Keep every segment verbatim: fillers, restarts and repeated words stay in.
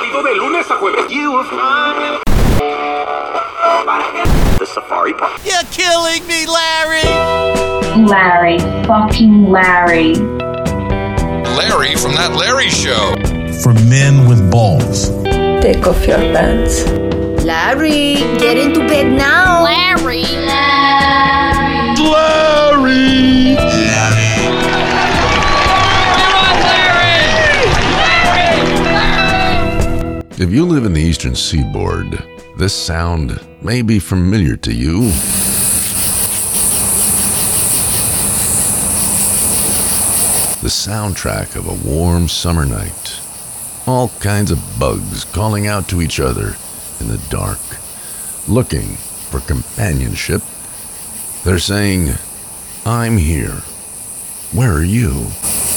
válido de lunes a jueves. You'll find the Safari Park. You're killing me, Larry! Larry. Fucking Larry. Larry from That Larry Show. For men with balls. Take off your pants. Larry, get into bed now. Larry. Larry. Larry. If you live in the eastern seaboard, this sound may be familiar to you. The soundtrack of a warm summer night. All kinds of bugs calling out to each other in the dark, looking for companionship. They're saying, "I'm here. Where are you?"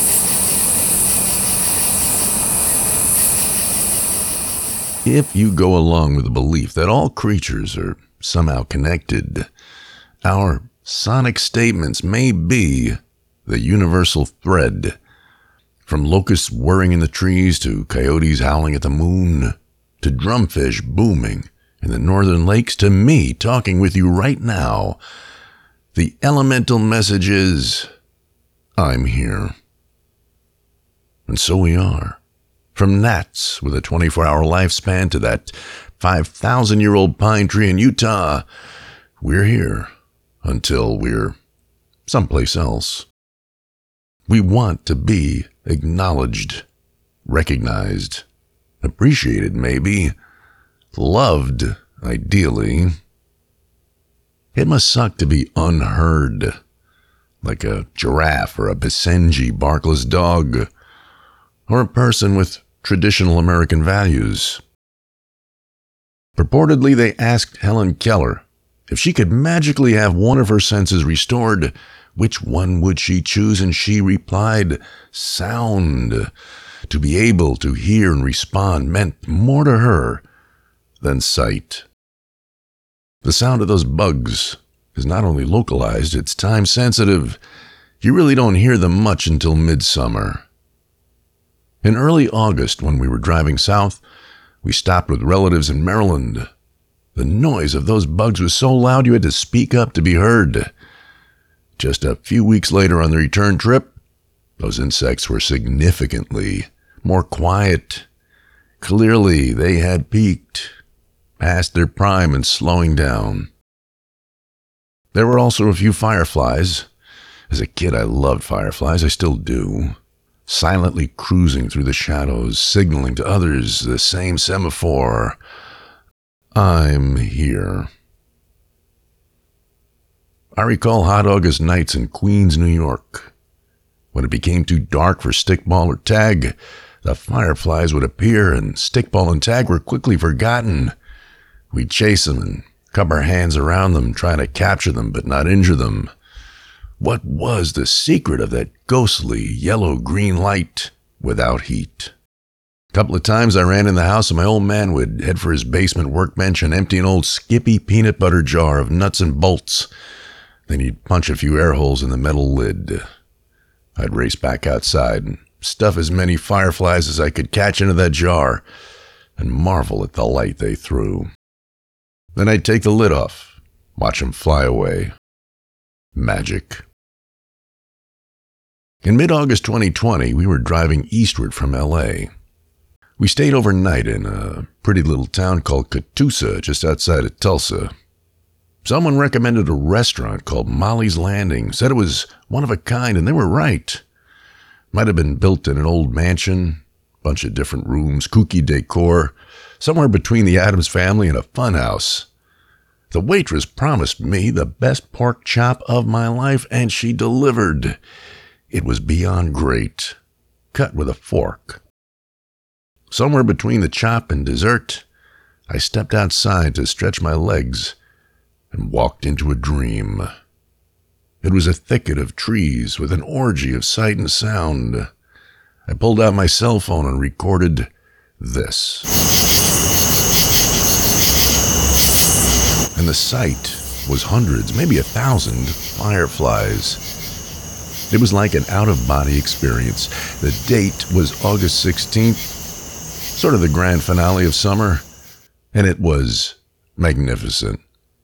If you go along with the belief that all creatures are somehow connected, our sonic statements may be the universal thread. From locusts whirring in the trees to coyotes howling at the moon, to drumfish booming in the northern lakes, to me talking with you right now, the elemental message is, I'm here. And so we are. From gnats with a twenty-four hour lifespan to that five thousand year old pine tree in Utah, we're here until we're someplace else. We want to be acknowledged, recognized, appreciated maybe, loved ideally. It must suck to be unheard, like a giraffe or a Basenji barkless dog, or a person with traditional American values. Purportedly, they asked Helen Keller if she could magically have one of her senses restored, which one would she choose? And she replied, sound. To be able to hear and respond meant more to her than sight. The sound of those bugs is not only localized, it's time sensitive. You really don't hear them much until midsummer. In early August, when we were driving south, we stopped with relatives in Maryland. The noise of those bugs was so loud you had to speak up to be heard. Just a few weeks later on the return trip, those insects were significantly more quiet. Clearly, they had peaked, past their prime and slowing down. There were also a few fireflies. As a kid, I loved fireflies. I still do. Silently cruising through the shadows, signaling to others the same semaphore. I'm here. I recall hot August nights in Queens, New York. When it became too dark for stickball or tag, the fireflies would appear and stickball and tag were quickly forgotten. We'd chase them and cup our hands around them, trying to capture them but not injure them. What was the secret of that ghostly yellow-green light without heat? A couple of times I ran in the house and my old man would head for his basement workbench and empty an old Skippy peanut butter jar of nuts and bolts. Then he'd punch a few air holes in the metal lid. I'd race back outside and stuff as many fireflies as I could catch into that jar and marvel at the light they threw. Then I'd take the lid off, watch them fly away. Magic. In mid-August twenty twenty, we were driving eastward from L A. We stayed overnight in a pretty little town called Catoosa, just outside of Tulsa. Someone recommended a restaurant called Molly's Landing, said it was one of a kind, and they were right. Might have been built in an old mansion, bunch of different rooms, kooky decor, somewhere between the Addams Family and a funhouse. The waitress promised me the best pork chop of my life, and she delivered. It was beyond great, cut with a fork. Somewhere between the chop and dessert, I stepped outside to stretch my legs and walked into a dream. It was a thicket of trees with an orgy of sight and sound. I pulled out my cell phone and recorded this. And the sight was hundreds, maybe a thousand fireflies. It was like an out-of-body experience. The date was August sixteenth, sort of the grand finale of summer, and it was magnificent.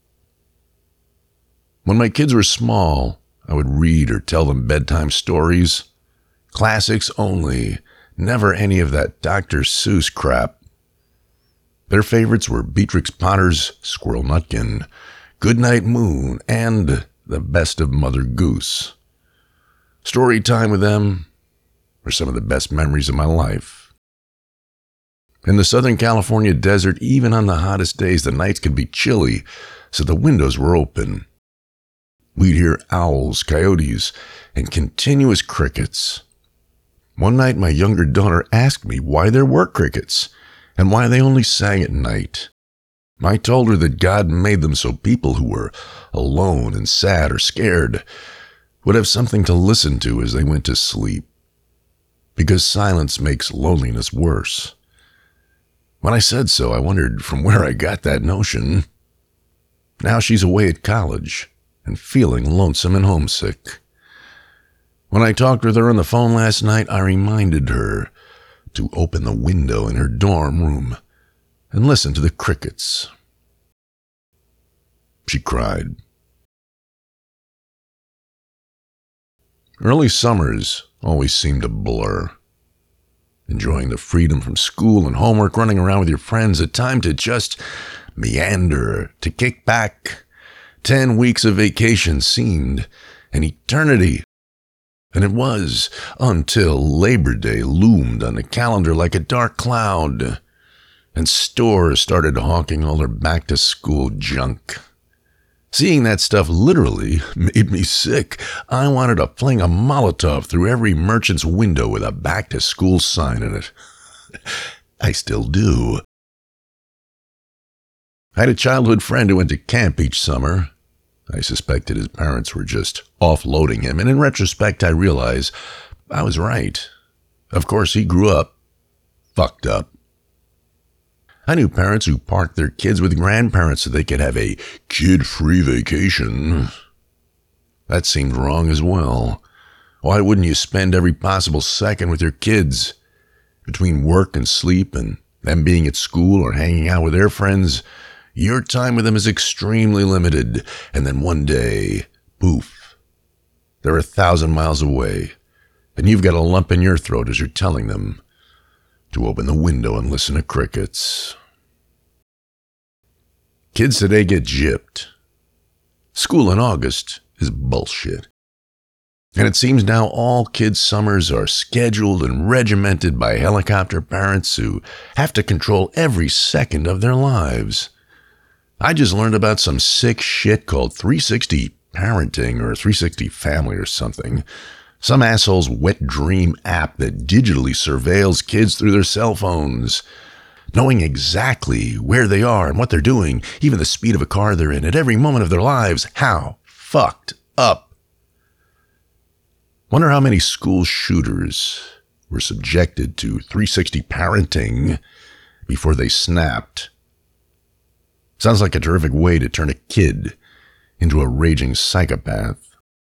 When my kids were small, I would read or tell them bedtime stories. Classics only, never any of that Doctor Seuss crap. Their favorites were Beatrix Potter's Squirrel Nutkin, Goodnight Moon, and The Best of Mother Goose. Story time with them were some of the best memories of my life. In the Southern California desert, even on the hottest days, the nights could be chilly, so the windows were open. We'd hear owls, coyotes, and continuous crickets. One night, my younger daughter asked me why there were crickets and why they only sang at night. I told her that God made them so people who were alone and sad or scared would have something to listen to as they went to sleep, because silence makes loneliness worse. When I said so, I wondered from where I got that notion. Now she's away at college and feeling lonesome and homesick. When I talked with her on the phone last night, I reminded her to open the window in her dorm room and listen to the crickets. She cried. Early summers always seemed a blur. Enjoying the freedom from school and homework, running around with your friends, a time to just meander, to kick back. Ten weeks of vacation seemed an eternity. And it was until Labor Day loomed on the calendar like a dark cloud, and stores started hawking all their back-to-school junk. Seeing that stuff literally made me sick. I wanted to fling a Molotov through every merchant's window with a back-to-school sign in it. I still do. I had a childhood friend who went to camp each summer. I suspected his parents were just offloading him, and in retrospect, I realize I was right. Of course, he grew up fucked up. I knew parents who parked their kids with grandparents so they could have a kid-free vacation. That seemed wrong as well. Why wouldn't you spend every possible second with your kids? Between work and sleep and them being at school or hanging out with their friends, your time with them is extremely limited. And then one day, poof, they're a thousand miles away, and you've got a lump in your throat as you're telling them to open the window and listen to crickets. Kids today get gypped. School in August is bullshit. And it seems now all kids' summers are scheduled and regimented by helicopter parents who have to control every second of their lives. I just learned about some sick shit called three sixty Parenting or three sixty Family or something. Some asshole's wet dream app that digitally surveils kids through their cell phones, knowing exactly where they are and what they're doing, even the speed of a car they're in at every moment of their lives. How fucked up. Wonder how many school shooters were subjected to three sixty parenting before they snapped. Sounds like a terrific way to turn a kid into a raging psychopath.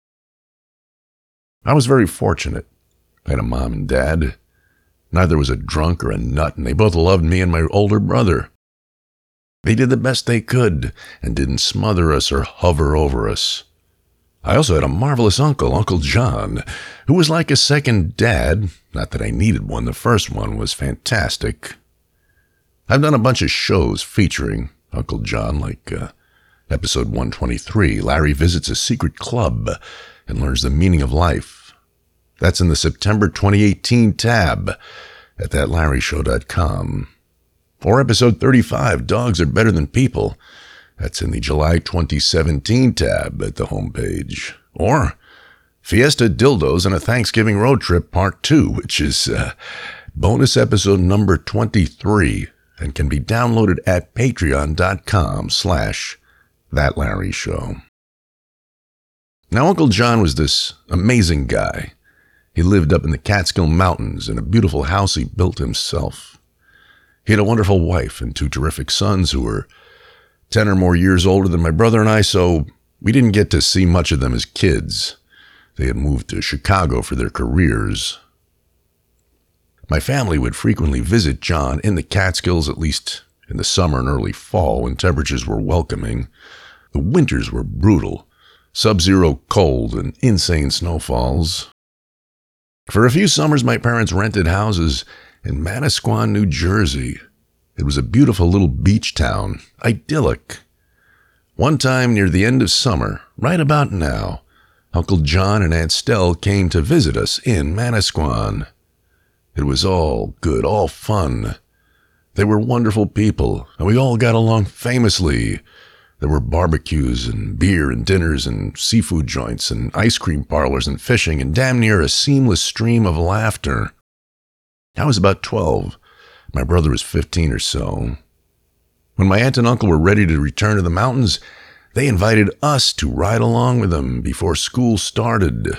I was very fortunate. I had a mom and dad. Neither was a drunk or a nut, and they both loved me and my older brother. They did the best they could and didn't smother us or hover over us. I also had a marvelous uncle, Uncle John, who was like a second dad. Not that I needed one. The first one was fantastic. I've done a bunch of shows featuring Uncle John, like uh, episode one twenty-three, Larry Visits a Secret Club and Learns the Meaning of Life. That's in the September twenty eighteen tab at that larry show dot com. Or episode thirty-five, Dogs Are Better Than People. That's in the July twenty seventeen tab at the homepage. Or Fiesta Dildos and a Thanksgiving Road Trip Part two, which is uh, bonus episode number twenty-three and can be downloaded at patreon dot com slash that larry show. Now, Uncle John was this amazing guy. He lived up in the Catskill Mountains in a beautiful house he built himself. He had a wonderful wife and two terrific sons who were ten or more years older than my brother and I, so we didn't get to see much of them as kids. They had moved to Chicago for their careers. My family would frequently visit John in the Catskills, at least in the summer and early fall when temperatures were welcoming. The winters were brutal, sub-zero cold and insane snowfalls. For a few summers, my parents rented houses in Manasquan, New Jersey. It was a beautiful little beach town, idyllic. One time near the end of summer, right about now, Uncle John and Aunt Stell came to visit us in Manasquan. It was all good, all fun. They were wonderful people, and we all got along famously. There were barbecues and beer and dinners and seafood joints and ice cream parlors and fishing and damn near a seamless stream of laughter. I was about twelve. My brother was fifteen or so. When my aunt and uncle were ready to return to the mountains, they invited us to ride along with them before school started.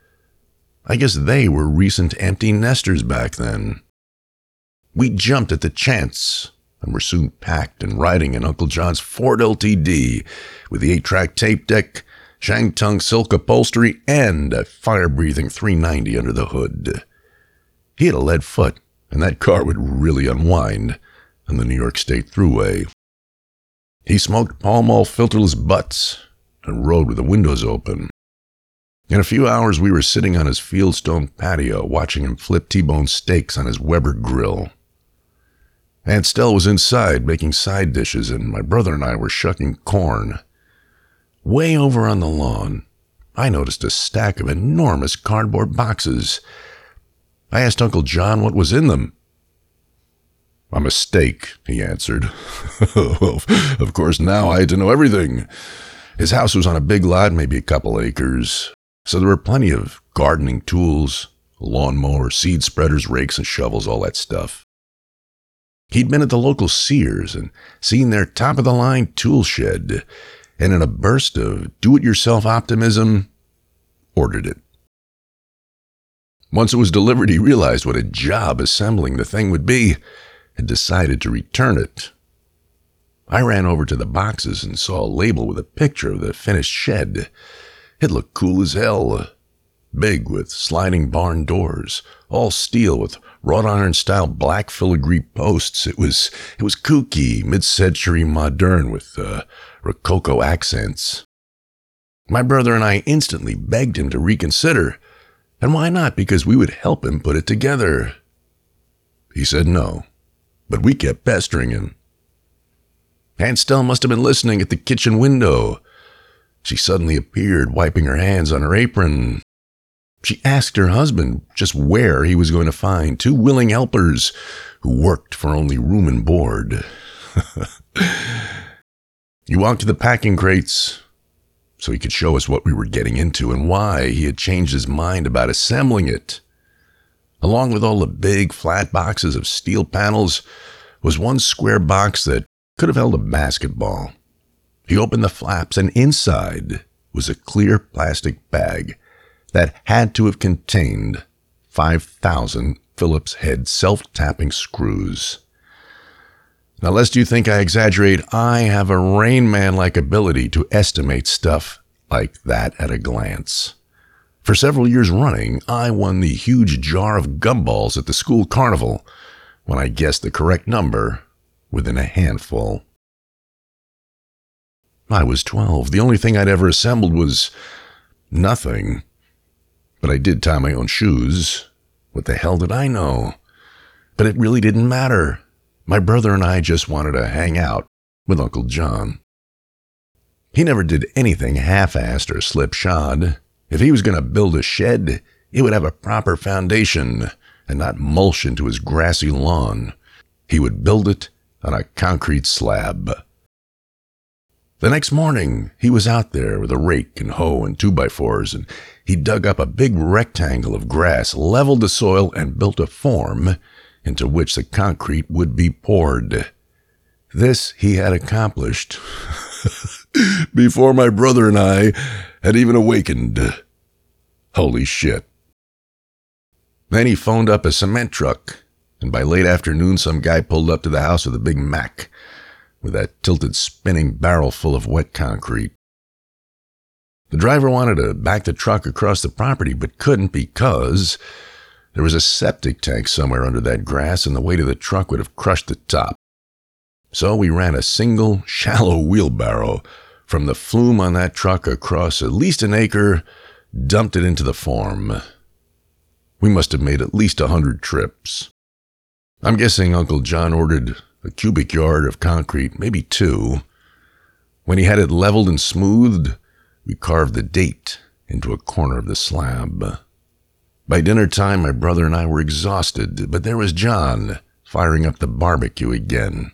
I guess they were recent empty nesters back then. We jumped at the chance and were soon packed and riding in Uncle John's Ford L T D with the eight-track tape deck, Shangtung silk upholstery, and a fire-breathing three ninety under the hood. He had a lead foot, and that car would really unwind on the New York State Thruway. He smoked Pall Mall filterless butts and rode with the windows open. In a few hours, we were sitting on his fieldstone patio watching him flip T-bone steaks on his Weber grill. Aunt Stell was inside making side dishes, and my brother and I were shucking corn. Way over on the lawn, I noticed a stack of enormous cardboard boxes. I asked Uncle John what was in them. "A mistake," he answered. Of course, now I had to know everything. His house was on a big lot, maybe a couple acres, so there were plenty of gardening tools, lawnmower, seed spreaders, rakes, and shovels, all that stuff. He'd been at the local Sears and seen their top-of-the-line tool shed, and in a burst of do-it-yourself optimism, ordered it. Once it was delivered, he realized what a job assembling the thing would be and decided to return it. I ran over to the boxes and saw a label with a picture of the finished shed. It looked cool as hell. Big, with sliding barn doors, all steel with wrought iron-style black filigree posts. It was it was kooky, mid-century modern with uh, Rococo accents. My brother and I instantly begged him to reconsider. And why not? Because we would help him put it together. He said no, but we kept pestering him. Aunt Stell must have been listening at the kitchen window. She suddenly appeared, wiping her hands on her apron. She asked her husband just where he was going to find two willing helpers who worked for only room and board. He walked to the packing crates so he could show us what we were getting into and why he had changed his mind about assembling it. Along with all the big, flat boxes of steel panels was one square box that could have held a basketball. He opened the flaps, and inside was a clear plastic bag that had to have contained five thousand Phillips head self-tapping screws. Now, lest you think I exaggerate, I have a Rain Man-like ability to estimate stuff like that at a glance. For several years running, I won the huge jar of gumballs at the school carnival when I guessed the correct number within a handful. I was twelve. The only thing I'd ever assembled was nothing. But I did tie my own shoes. What the hell did I know? But it really didn't matter. My brother and I just wanted to hang out with Uncle John. He never did anything half-assed or slipshod. If he was going to build a shed, it would have a proper foundation and not mulch into his grassy lawn. He would build it on a concrete slab. The next morning, he was out there with a rake and hoe and two-by-fours, and he dug up a big rectangle of grass, leveled the soil, and built a form into which the concrete would be poured. This he had accomplished before my brother and I had even awakened. Holy shit. Then he phoned up a cement truck, and by late afternoon some guy pulled up to the house with a big Mack, with that tilted spinning barrel full of wet concrete. The driver wanted to back the truck across the property, but couldn't because There was a septic tank somewhere under that grass, and the weight of the truck would have crushed the top. So we ran a single, shallow wheelbarrow from the flume on that truck across at least an acre, dumped it into the farm. We must have made at least a hundred trips. I'm guessing Uncle John ordered a cubic yard of concrete, maybe two. When he had it leveled and smoothed, we carved the date into a corner of the slab. By dinner time, my brother and I were exhausted, but there was John firing up the barbecue again.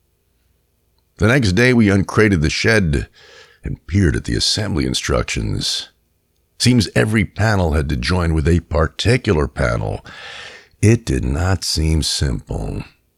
The next day, we uncrated the shed and peered at the assembly instructions. Seems every panel had to join with a particular panel. It did not seem simple.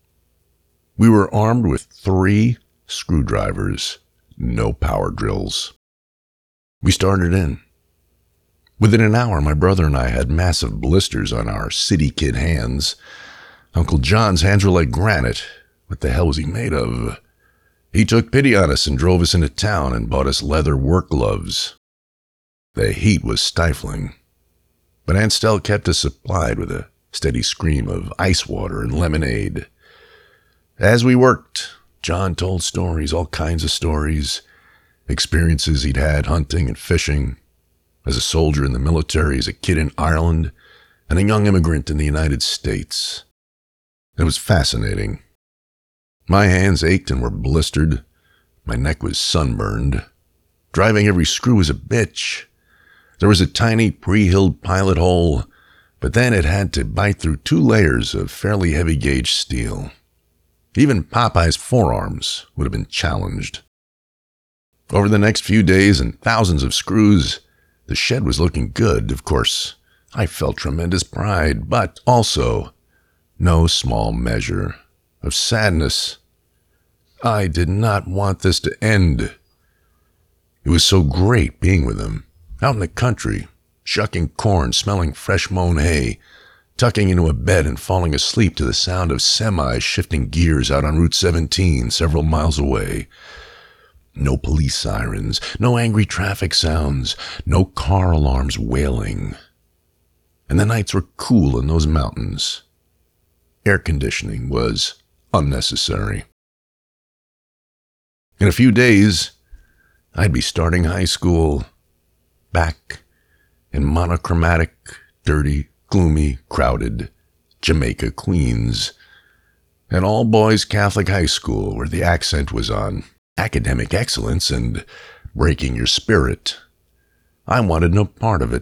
We were armed with three screwdrivers, no power drills. We started in. Within an hour, my brother and I had massive blisters on our city kid hands. Uncle John's hands were like granite. What the hell was he made of? He took pity on us and drove us into town and bought us leather work gloves. The heat was stifling, but Aunt Stell kept us supplied with a steady stream of ice water and lemonade. As we worked, John told stories, all kinds of stories, experiences he'd had hunting and fishing, as a soldier in the military, as a kid in Ireland, and a young immigrant in the United States. It was fascinating. My hands ached and were blistered. My neck was sunburned. Driving every screw was a bitch. There was a tiny pre-hilled pilot hole, but then it had to bite through two layers of fairly heavy-gauge steel. Even Popeye's forearms would have been challenged. Over the next few days and thousands of screws, the shed was looking good. Of course, I felt tremendous pride, but also no small measure of sadness. I did not want this to end. It was so great being with him, out in the country, shucking corn, smelling fresh mown hay, tucking into a bed and falling asleep to the sound of semis shifting gears out on Route seventeen several miles away. No police sirens, no angry traffic sounds, no car alarms wailing. And the nights were cool in those mountains. Air conditioning was unnecessary. In a few days, I'd be starting high school, back in monochromatic, dirty, gloomy, crowded Jamaica, Queens, an all-boys Catholic high school where the accent was on academic excellence and breaking your spirit. I wanted no part of it.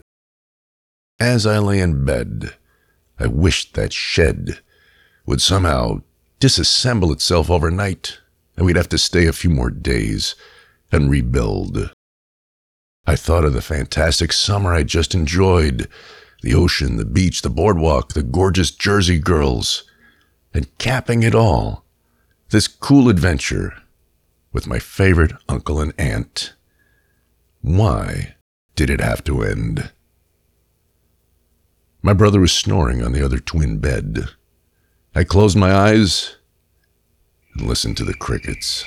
As I lay in bed, I wished that shed would somehow disassemble itself overnight, and we'd have to stay a few more days and rebuild. I thought of the fantastic summer I just enjoyed, the ocean, the beach, the boardwalk, the gorgeous Jersey girls, and capping it all, this cool adventure with my favorite uncle and aunt. Why did it have to end? My brother was snoring on the other twin bed. I closed my eyes and listened to the crickets.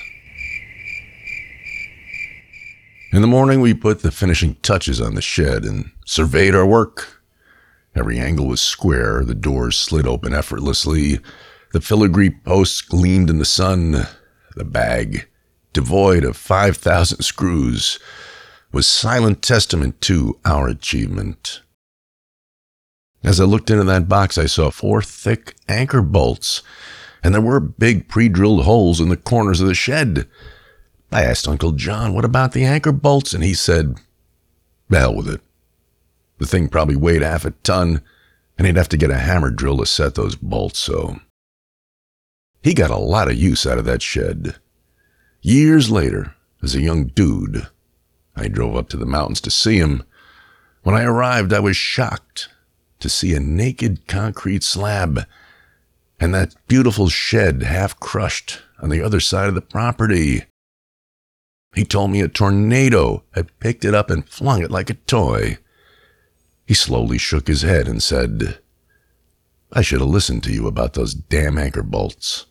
In the morning, we put the finishing touches on the shed and surveyed our work. Every angle was square, the doors slid open effortlessly, the filigree posts gleamed in the sun. The bag, devoid of five thousand screws, was silent testament to our achievement. As I looked into that box, I saw four thick anchor bolts, and there were big pre-drilled holes in the corners of the shed. I asked Uncle John, what about the anchor bolts? And he said, the hell with it. The thing probably weighed half a ton, and he'd have to get a hammer drill to set those bolts, so he got a lot of use out of that shed. Years later, as a young dude, I drove up to the mountains to see him. When I arrived, I was shocked to see a naked concrete slab and that beautiful shed half crushed on the other side of the property. He told me a tornado had picked it up and flung it like a toy. He slowly shook his head and said, I should have listened to you about those damn anchor bolts.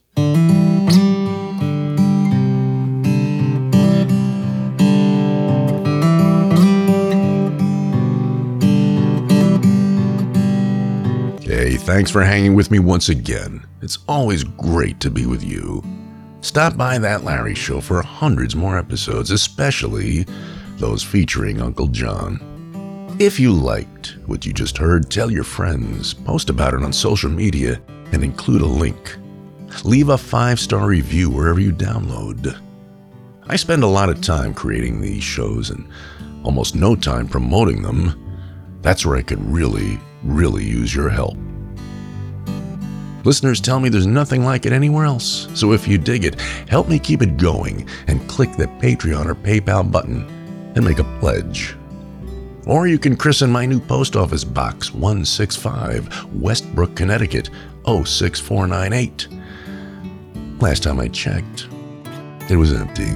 Hey, thanks for hanging with me once again. It's always great to be with you. Stop by That Larry Show for hundreds more episodes, especially those featuring Uncle John. If you liked what you just heard, tell your friends, post about it on social media, and include a link. Leave a five-star review wherever you download. I spend a lot of time creating these shows and almost no time promoting them. That's where I could really, really use your help. Listeners tell me there's nothing like it anywhere else, so if you dig it, help me keep it going and click the Patreon or PayPal button and make a pledge. Or you can christen my new post office box, one sixty-five, Westbrook, Connecticut, oh six four nine eight. Last time I checked, it was empty.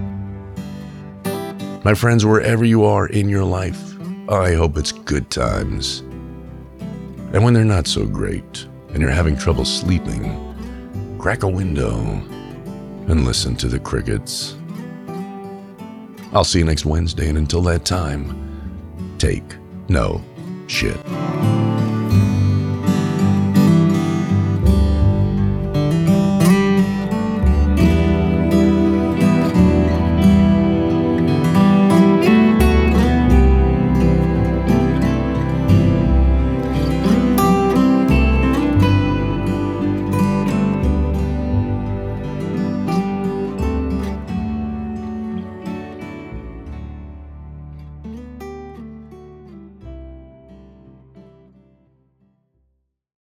My friends, wherever you are in your life, I hope it's good times. And when they're not so great, and you're having trouble sleeping, crack a window and listen to the crickets. I'll see you next Wednesday, and until that time, take no shit.